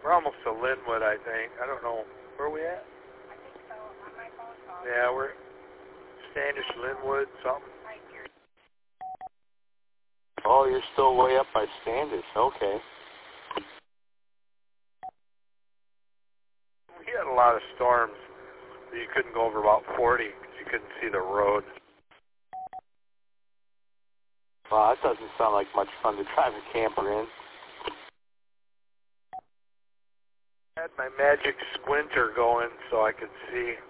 We're almost to Linwood, I think. I don't know. Where are we at? I think so. On my phone. Yeah, we're Standish, Linwood, something. Oh, you're still way up by Standish. Okay. We had a lot of storms. You couldn't go over about 40 because you couldn't see the road. Well, that doesn't sound like much fun to drive a camper in. I had my magic squinter going so I could see.